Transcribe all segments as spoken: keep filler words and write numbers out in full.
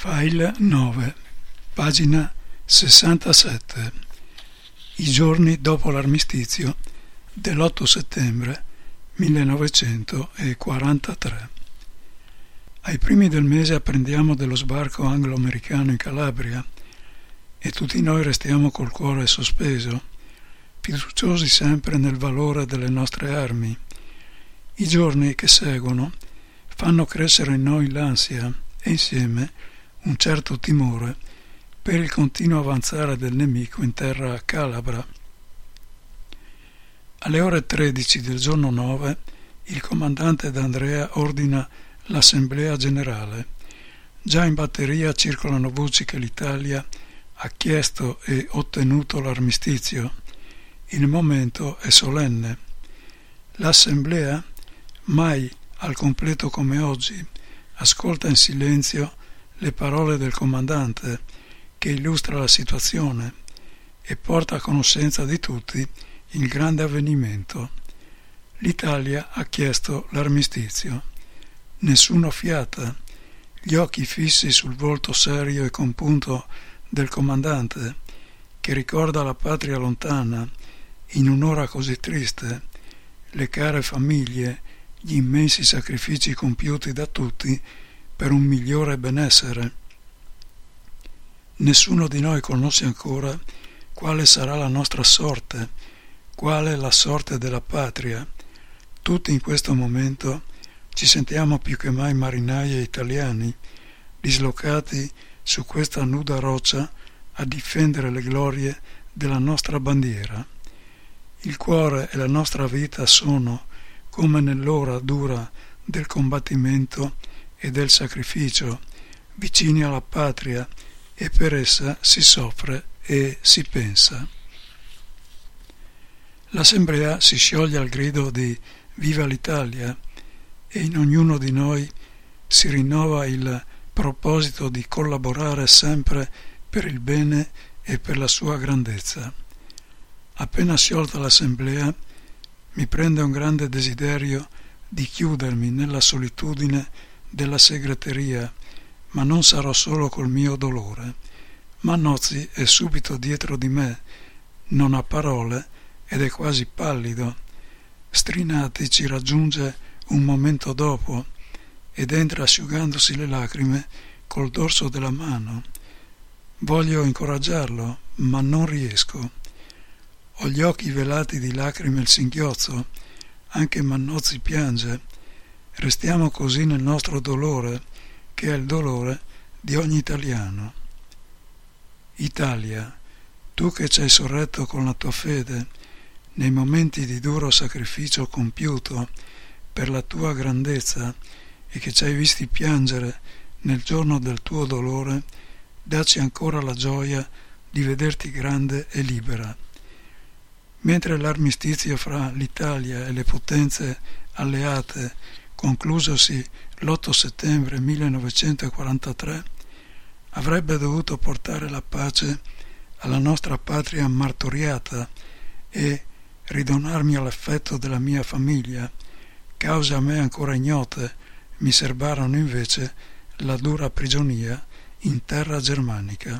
File nove, pagina sessantasette. I giorni dopo l'armistizio dell'otto settembre millenovecentoquarantatré. Ai primi del mese apprendiamo dello sbarco anglo-americano in Calabria e tutti noi restiamo col cuore sospeso, fiduciosi sempre nel valore delle nostre armi. I giorni che seguono fanno crescere in noi l'ansia e insieme un certo timore per il continuo avanzare del nemico in terra calabra. Alle ore tredici del giorno nove il comandante D'Andrea ordina l'assemblea generale. Già in batteria circolano voci che l'Italia ha chiesto e ottenuto l'armistizio. Il momento è solenne. L'assemblea, mai al completo come oggi, ascolta in silenzio le parole del comandante che illustra la situazione e porta a conoscenza di tutti il grande avvenimento. L'Italia ha chiesto l'armistizio. Nessuno fiata, gli occhi fissi sul volto serio e compunto del comandante che ricorda la patria lontana in un'ora così triste, le care famiglie, gli immensi sacrifici compiuti da tutti per un migliore benessere. Nessuno di noi conosce ancora quale sarà la nostra sorte, quale la sorte della patria. Tutti in questo momento ci sentiamo più che mai marinai italiani, dislocati su questa nuda roccia a difendere le glorie della nostra bandiera. Il cuore e la nostra vita sono, come nell'ora dura del combattimento e del sacrificio, vicini alla patria, e per essa si soffre e si pensa. L'assemblea si scioglie al grido di Viva l'Italia e in ognuno di noi si rinnova il proposito di collaborare sempre per il bene e per la sua grandezza. Appena sciolta l'assemblea, mi prende un grande desiderio di chiudermi nella solitudine della segreteria, ma non sarò solo col mio dolore. Mannozzi è subito dietro di me, non ha parole ed è quasi pallido. Strinati ci raggiunge un momento dopo ed entra asciugandosi le lacrime col dorso della mano. Voglio incoraggiarlo, ma non riesco. Ho gli occhi velati di lacrime e il singhiozzo, anche Mannozzi piange. Restiamo così nel nostro dolore, che è il dolore di ogni italiano. Italia, tu che ci hai sorretto con la tua fede nei momenti di duro sacrificio compiuto per la tua grandezza e che ci hai visti piangere nel giorno del tuo dolore, dacci ancora la gioia di vederti grande e libera. Mentre l'armistizio fra l'Italia e le potenze alleate conclusosi l'otto settembre millenovecentoquarantatré, avrebbe dovuto portare la pace alla nostra patria martoriata e ridonarmi all'affetto della mia famiglia. Cause a me ancora ignote mi serbarono invece la dura prigionia in terra germanica.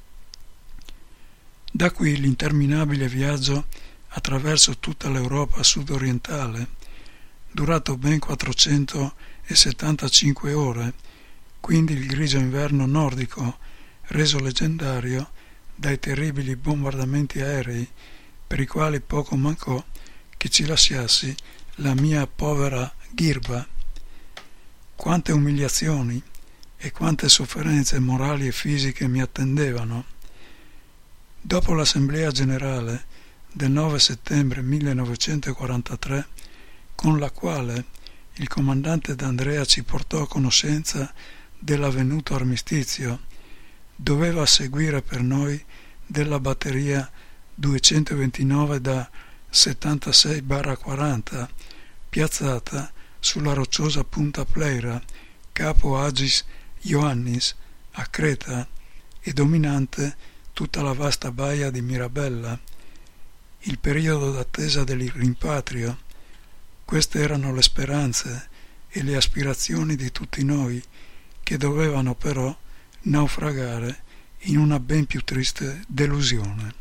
Da qui l'interminabile viaggio attraverso tutta l'Europa sudorientale, durato ben quattrocentosettantacinque ore, quindi il grigio inverno nordico, reso leggendario dai terribili bombardamenti aerei, per i quali poco mancò che ci lasciassi la mia povera ghirba. Quante umiliazioni e quante sofferenze morali e fisiche mi attendevano. Dopo l'assemblea generale del nove settembre millenovecentoquarantatré, con la quale il comandante D'Andrea ci portò a conoscenza dell'avvenuto armistizio, doveva seguire per noi della batteria duecentoventinove da settantasei quaranta, piazzata sulla rocciosa punta Pleira, capo Agis Ioannis, a Creta, e dominante tutta la vasta baia di Mirabella. Il periodo d'attesa del rimpatrio. Queste erano le speranze e le aspirazioni di tutti noi, che dovevano però naufragare in una ben più triste delusione.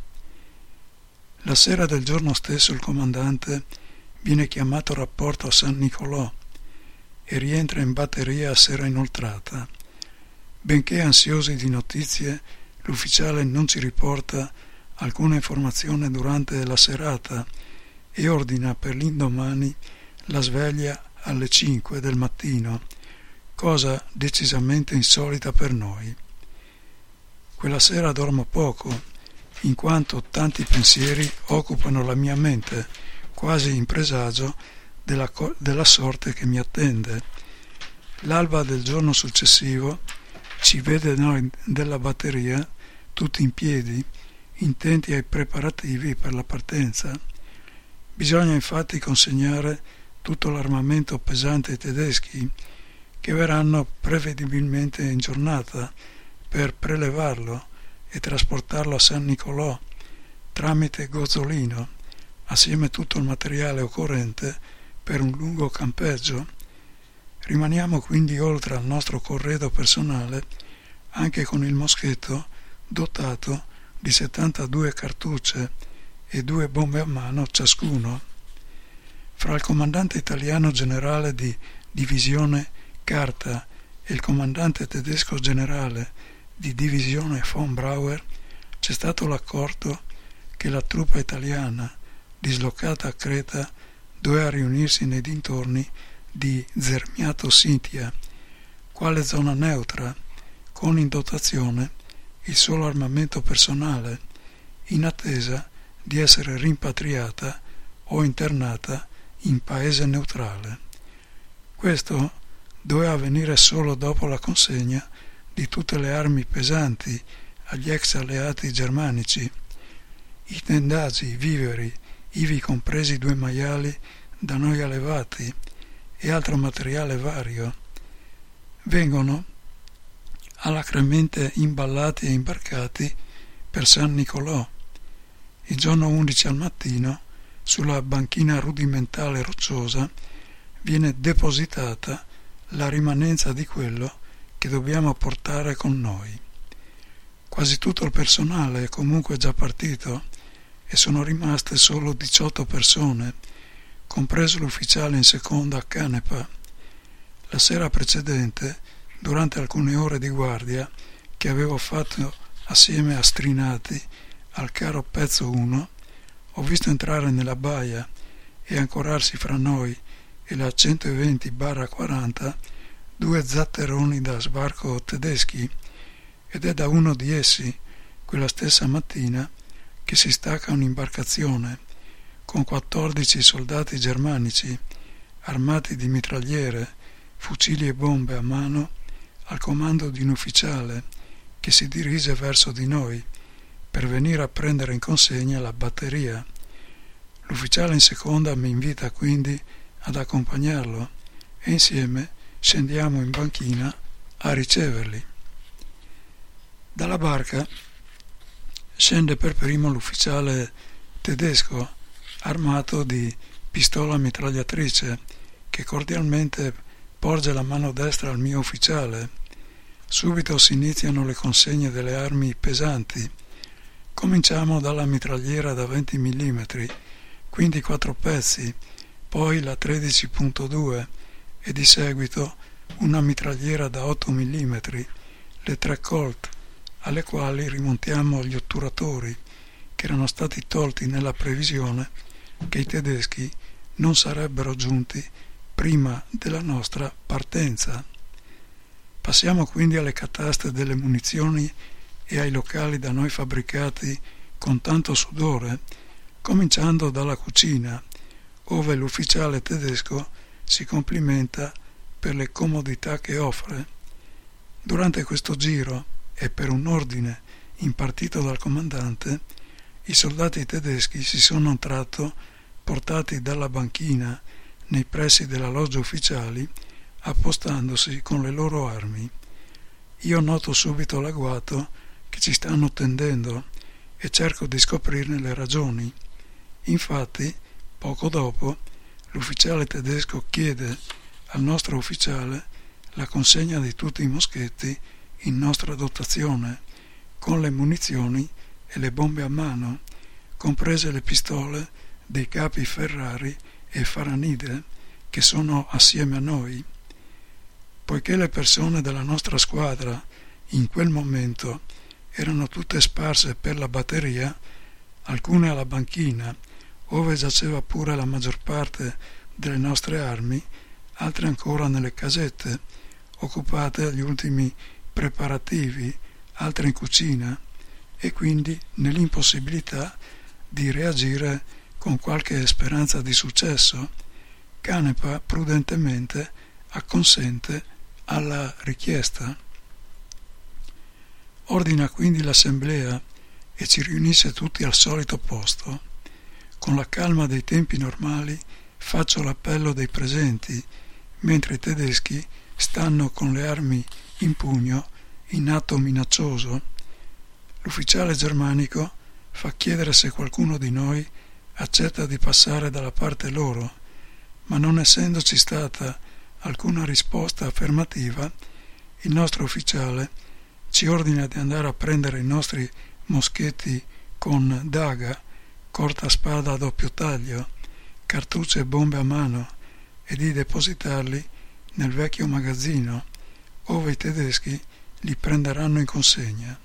La sera del giorno stesso il comandante viene chiamato a rapporto a San Nicolò e rientra in batteria a sera inoltrata. Benché ansiosi di notizie, l'ufficiale non ci riporta alcuna informazione durante la serata e ordina per l'indomani la sveglia alle cinque del mattino, cosa decisamente insolita per noi. Quella sera dormo poco, in quanto tanti pensieri occupano la mia mente, quasi in presagio della, della sorte che mi attende. L'alba del giorno successivo ci vede noi della batteria tutti in piedi, intenti ai preparativi per la partenza. Bisogna infatti consegnare tutto l'armamento pesante ai tedeschi, che verranno prevedibilmente in giornata per prelevarlo e trasportarlo a San Nicolò tramite Gozzolino, assieme a tutto il materiale occorrente per un lungo campeggio. Rimaniamo quindi oltre al nostro corredo personale anche con il moschetto dotato di settantadue cartucce e due bombe a mano ciascuno. Fra il comandante italiano generale di divisione Carta e il comandante tedesco generale di divisione von Brauer c'è stato l'accordo che la truppa italiana dislocata a Creta doveva riunirsi nei dintorni di Zermiato Sintia, quale zona neutra, con in dotazione il solo armamento personale, in attesa di essere rimpatriata o internata in paese neutrale. Questo doveva avvenire solo dopo la consegna di tutte le armi pesanti agli ex alleati germanici. I tendaggi, i viveri, ivi compresi due maiali da noi allevati e altro materiale vario, vengono alacremente imballati e imbarcati per San Nicolò. Il giorno undici al mattino, sulla banchina rudimentale rocciosa, viene depositata la rimanenza di quello che dobbiamo portare con noi. Quasi tutto il personale è comunque già partito e sono rimaste solo diciotto persone, compreso l'ufficiale in seconda a Canepa. La sera precedente, durante alcune ore di guardia che avevo fatto assieme a Strinati al caro Pezzo uno, ho visto entrare nella baia e ancorarsi fra noi e la centoventi quaranta due zatteroni da sbarco tedeschi, ed è da uno di essi, quella stessa mattina, che si stacca un'imbarcazione con quattordici soldati germanici armati di mitragliere, fucili e bombe a mano, al comando di un ufficiale che si dirige verso di noi per venire a prendere in consegna la batteria. L'ufficiale in seconda mi invita quindi ad accompagnarlo e insieme scendiamo in banchina a riceverli. Dalla barca scende per primo l'ufficiale tedesco armato di pistola mitragliatrice che cordialmente porge la mano destra al mio ufficiale. Subito si iniziano le consegne delle armi pesanti. Cominciamo dalla mitragliera da venti millimetri, quindi quattro pezzi, poi la tredici punto due e di seguito una mitragliera da otto millimetri, le tre Colt, alle quali rimontiamo gli otturatori, che erano stati tolti nella previsione che i tedeschi non sarebbero giunti prima della nostra partenza. Passiamo quindi alle cataste delle munizioni e ai locali da noi fabbricati con tanto sudore, cominciando dalla cucina, ove l'ufficiale tedesco si complimenta per le comodità che offre. Durante questo giro e per un ordine impartito dal comandante, i soldati tedeschi si sono tratto portati dalla banchina nei pressi della loggia ufficiali, appostandosi con le loro armi. Io noto subito l'agguato che ci stanno tendendo e cerco di scoprirne le ragioni. Infatti, poco dopo, l'ufficiale tedesco chiede al nostro ufficiale la consegna di tutti i moschetti in nostra dotazione, con le munizioni e le bombe a mano, comprese le pistole dei capi Ferrari e Faranide, che sono assieme a noi. Poiché le persone della nostra squadra in quel momento erano tutte sparse per la batteria, alcune alla banchina, ove giaceva pure la maggior parte delle nostre armi, altre ancora nelle casette, occupate agli ultimi preparativi, altre in cucina, e quindi nell'impossibilità di reagire con qualche speranza di successo, Canepa prudentemente acconsente alla richiesta. Ordina quindi l'assemblea e ci riunisce tutti al solito posto. Con la calma dei tempi normali faccio l'appello dei presenti, mentre i tedeschi stanno con le armi in pugno in atto minaccioso. L'ufficiale germanico fa chiedere se qualcuno di noi accetta di passare dalla parte loro, ma non essendoci stata alcuna risposta affermativa, il nostro ufficiale ci ordina di andare a prendere i nostri moschetti con daga, corta spada a doppio taglio, cartucce e bombe a mano e di depositarli nel vecchio magazzino, ove i tedeschi li prenderanno in consegna.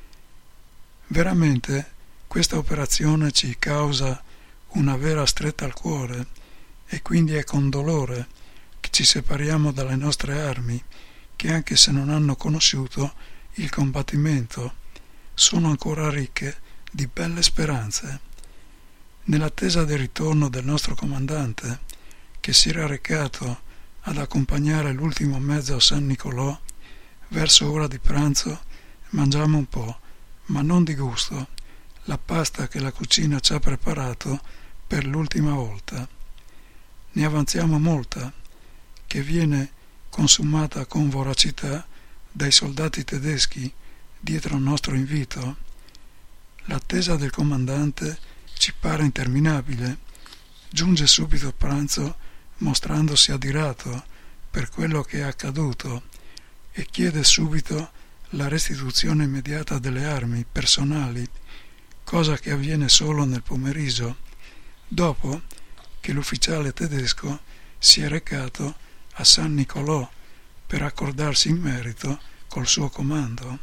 Veramente questa operazione ci causa una vera stretta al cuore e quindi è con dolore che ci separiamo dalle nostre armi, che anche se non hanno conosciuto il combattimento, sono ancora ricche di belle speranze. Nell'attesa del ritorno del nostro comandante, che si era recato ad accompagnare l'ultimo mezzo a San Nicolò, verso ora di pranzo mangiamo un po', ma non di gusto, la pasta che la cucina ci ha preparato per l'ultima volta. Ne avanziamo molta, che viene consumata con voracità dai soldati tedeschi dietro il nostro invito. L'attesa del comandante ci pare interminabile. Giunge subito a pranzo mostrandosi adirato per quello che è accaduto e chiede subito la restituzione immediata delle armi personali, cosa che avviene solo nel pomeriggio, dopo che l'ufficiale tedesco si è recato a San Nicolò per accordarsi in merito col suo comando.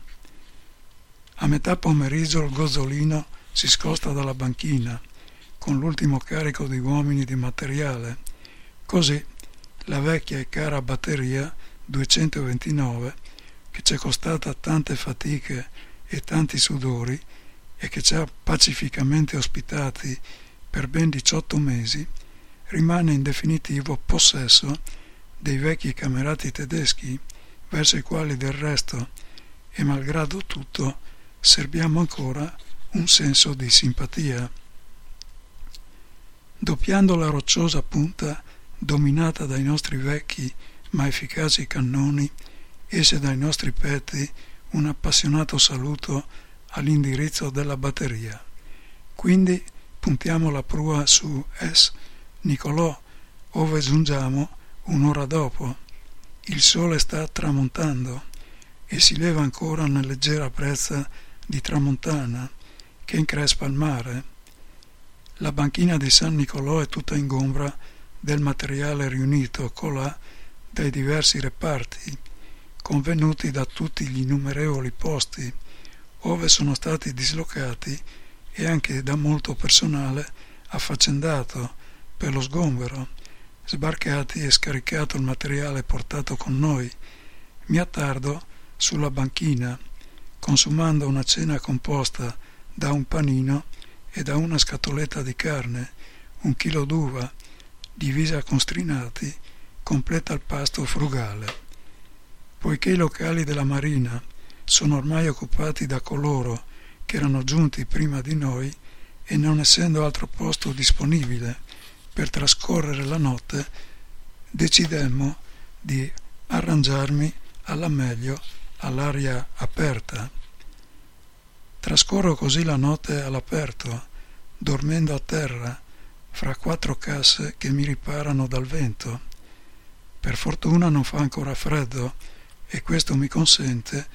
A metà pomeriggio il Gozzolino si scosta dalla banchina con l'ultimo carico di uomini di materiale. Così la vecchia e cara batteria duecentoventinove, che ci è costata tante fatiche e tanti sudori e che ci ha pacificamente ospitati per ben diciotto mesi, rimane in definitivo possesso dei vecchi camerati tedeschi, verso i quali del resto, e malgrado tutto, serbiamo ancora un senso di simpatia. Doppiando la rocciosa punta dominata dai nostri vecchi ma efficaci cannoni, esce dai nostri petti un appassionato saluto all'indirizzo della batteria. Quindi puntiamo la prua su S. Nicolò, ove giungiamo un'ora dopo. Il sole sta tramontando e si leva ancora una leggera brezza di tramontana che increspa il mare. La banchina di San Nicolò è tutta ingombra del materiale riunito colà dai diversi reparti, convenuti da tutti gli innumerevoli posti ove sono stati dislocati e anche da molto personale affaccendato per lo sgombero, sbarcati e scaricato il materiale portato con noi. Mi attardo sulla banchina, consumando una cena composta da un panino e da una scatoletta di carne, un chilo d'uva, divisa con strinati, completa il pasto frugale. Poiché i locali della marina sono ormai occupati da coloro che erano giunti prima di noi e non essendo altro posto disponibile per trascorrere la notte, decidemmo di arrangiarmi alla meglio all'aria aperta. Trascorro così la notte all'aperto, dormendo a terra fra quattro casse che mi riparano dal vento. Per fortuna non fa ancora freddo e questo mi consente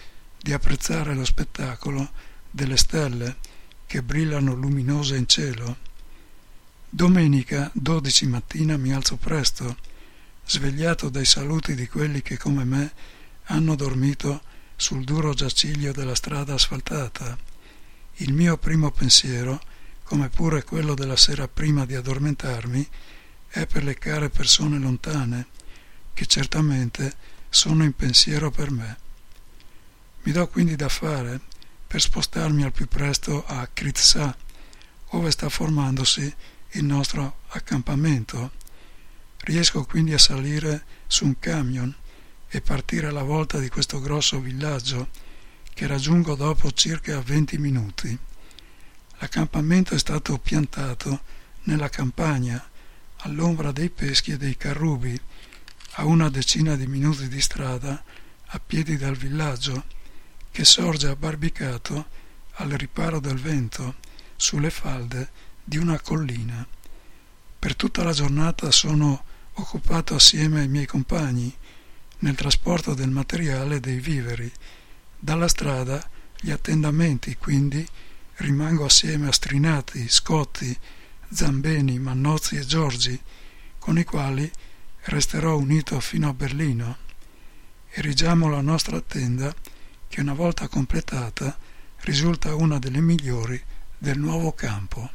di apprezzare lo spettacolo delle stelle che brillano luminose in cielo. Domenica dodici mattina mi alzo presto, svegliato dai saluti di quelli che come me hanno dormito sul duro giaciglio della strada asfaltata. Il mio primo pensiero, come pure quello della sera prima di addormentarmi, è per le care persone lontane, che certamente sono in pensiero per me. Mi do quindi da fare per spostarmi al più presto a Kritsa, ove sta formandosi il nostro accampamento. Riesco quindi a salire su un camion e partire alla volta di questo grosso villaggio, che raggiungo dopo circa venti minuti. L'accampamento è stato piantato nella campagna, all'ombra dei peschi e dei carrubi, a una decina di minuti di strada a piedi dal villaggio, che sorge abbarbicato al riparo del vento sulle falde di una collina. Per tutta la giornata sono occupato assieme ai miei compagni nel trasporto del materiale e dei viveri. Dalla strada gli attendamenti, quindi, rimango assieme a Strinati, Scotti, Zambeni, Mannozzi e Giorgi, con i quali resterò unito fino a Berlino. Erigiamo la nostra tenda, che una volta completata risulta una delle migliori del nuovo campo.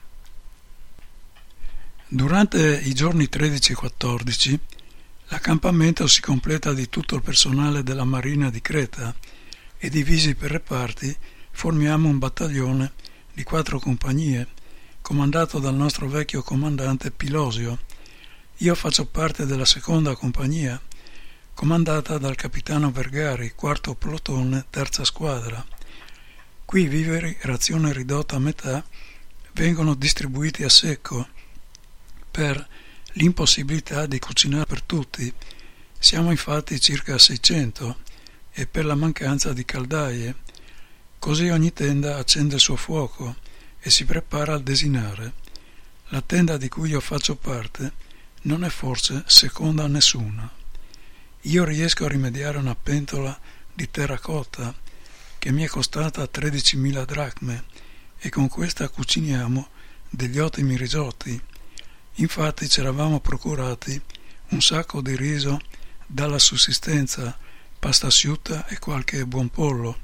Durante i giorni tredici e quattordici l'accampamento si completa di tutto il personale della Marina di Creta e, divisi per reparti, formiamo un battaglione di quattro compagnie, comandato dal nostro vecchio comandante Pilosio. Io faccio parte della seconda compagnia, comandata dal capitano Vergari, quarto plotone, terza squadra. Qui viveri, razione ridotta a metà, vengono distribuiti a secco per l'impossibilità di cucinare per tutti. Siamo infatti circa seicento e per la mancanza di caldaie. Così ogni tenda accende il suo fuoco e si prepara al desinare. La tenda di cui io faccio parte non è forse seconda a nessuna. Io riesco a rimediare una pentola di terracotta che mi è costata tredicimila dracme e con questa cuciniamo degli ottimi risotti. Infatti ci eravamo procurati un sacco di riso dalla sussistenza, pasta asciutta e qualche buon pollo.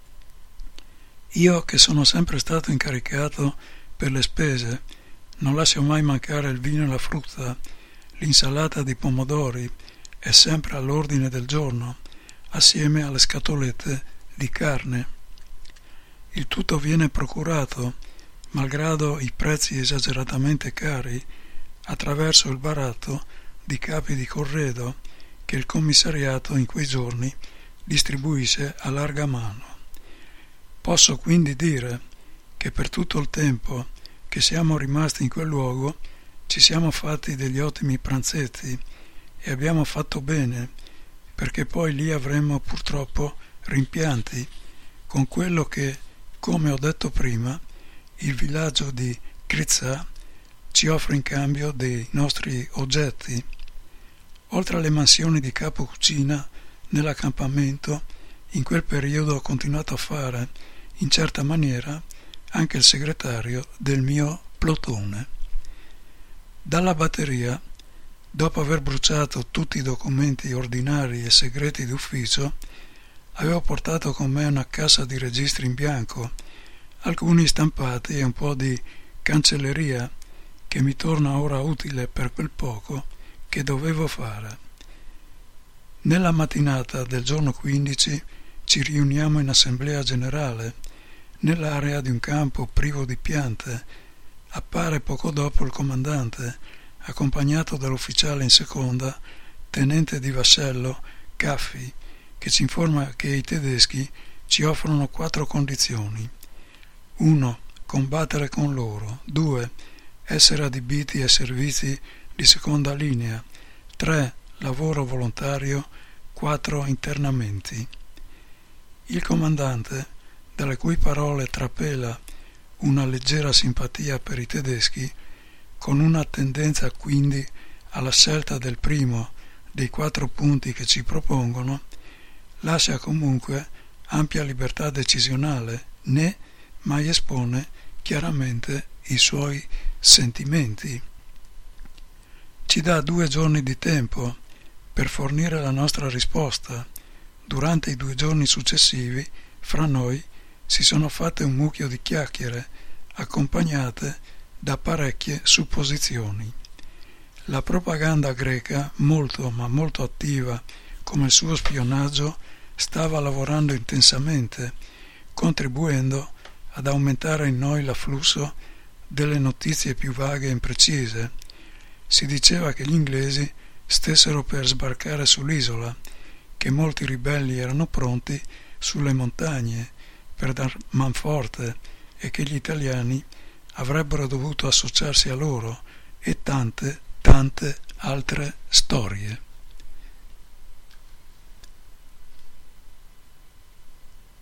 Io, che sono sempre stato incaricato per le spese, non lascio mai mancare il vino e la frutta. L'insalata di pomodori è sempre all'ordine del giorno, assieme alle scatolette di carne. Il tutto viene procurato, malgrado i prezzi esageratamente cari, attraverso il baratto di capi di corredo che il commissariato in quei giorni distribuisce a larga mano. Posso quindi dire che per tutto il tempo che siamo rimasti in quel luogo ci siamo fatti degli ottimi pranzetti e abbiamo fatto bene, perché poi lì avremmo purtroppo rimpianti con quello che, come ho detto prima, il villaggio di Kritsa ci offre in cambio dei nostri oggetti. Oltre alle mansioni di capo cucina nell'accampamento, in quel periodo ho continuato a fare, in certa maniera, anche il segretario del mio plotone. Dalla batteria, dopo aver bruciato tutti i documenti ordinari e segreti d'ufficio, avevo portato con me una cassa di registri in bianco, alcuni stampati e un po' di cancelleria che mi torna ora utile per quel poco che dovevo fare. Nella mattinata del giorno quindici ci riuniamo in assemblea generale nell'area di un campo privo di piante. Appare poco dopo il comandante, accompagnato dall'ufficiale in seconda, tenente di vascello Caffi, che ci informa che i tedeschi ci offrono quattro condizioni. uno. Combattere con loro. due. Essere adibiti ai servizi di seconda linea. tre. Lavoro volontario. quattro. Internamenti. Il comandante, dalle cui parole trapela una leggera simpatia per i tedeschi, con una tendenza quindi alla scelta del primo dei quattro punti che ci propongono, lascia comunque ampia libertà decisionale, né mai espone chiaramente i suoi sentimenti. Ci dà due giorni di tempo per fornire la nostra risposta. Durante i due giorni successivi, fra noi si sono fatte un mucchio di chiacchiere, accompagnate da parecchie supposizioni. La propaganda greca, molto ma molto attiva come il suo spionaggio, stava lavorando intensamente, contribuendo ad aumentare in noi l'afflusso delle notizie più vaghe e imprecise. Si diceva che gli inglesi stessero per sbarcare sull'isola, che molti ribelli erano pronti sulle montagne per dar manforte e che gli italiani avrebbero dovuto associarsi a loro, e tante, tante altre storie.